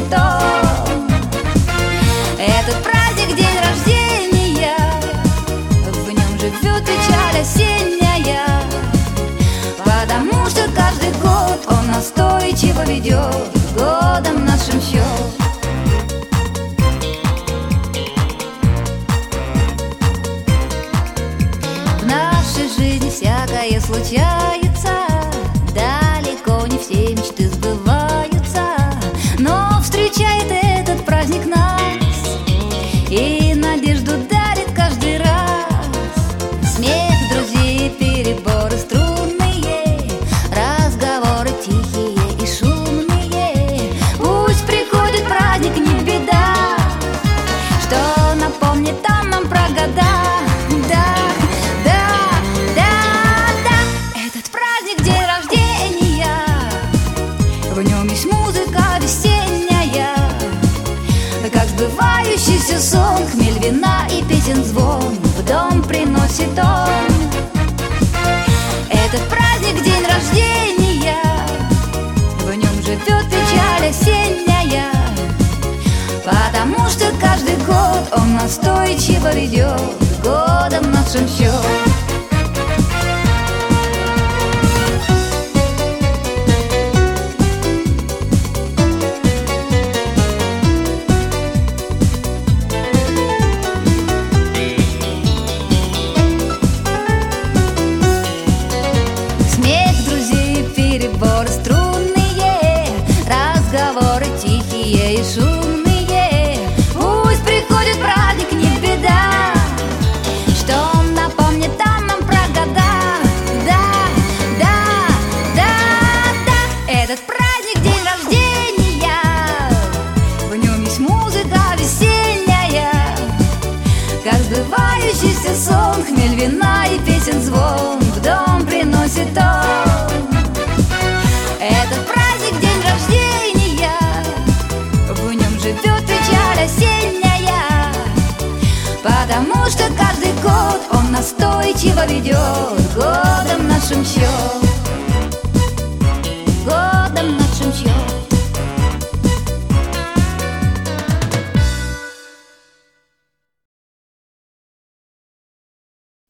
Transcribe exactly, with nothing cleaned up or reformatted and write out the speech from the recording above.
приносит он. Этот праздник — день рождения, в нем живет печаль осенняя, потому что каждый год он настойчиво ведет годом нашим счет. В нашей жизни всякое случается, далеко не все мечты сбываются, но встречает этот праздник нас и надежду дарит каждый раз. Смех друзей, переборы струнные, разговоры тихие и шумные. Пусть приходит праздник, не беда, что напомнит он нам про года. Да, да, да, да, этот праздник — день рождения, в нем есть музыка весенняя, как сбывающийся сон, хмель вина и песен звон в дом приносит он. Этот праздник — день рождения, в нем живет печаль осенняя, потому что каждый год он настойчиво ведет годом нашим счет. Переборы струнные, разговоры тихие и шумные. Пусть приходит праздник, не беда, что он напомнит там нам про года. Да, да, да, да, этот праздник — день рождения, в нем есть музыка весенняя, как сбывающийся сон, хмель вина и песен звон в дом приносит он. Этот праздник — день рождения, в нем живет печаль осенняя, потому что каждый год он настойчиво ведет годом нашим счет.